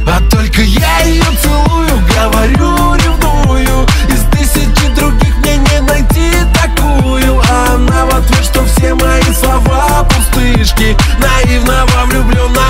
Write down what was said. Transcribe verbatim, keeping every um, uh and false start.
А только я ее целую, говорю, ревную. Из тысячи других мне не найти такую. А она в ответ, что все мои слова пустышки, наивного влюбленного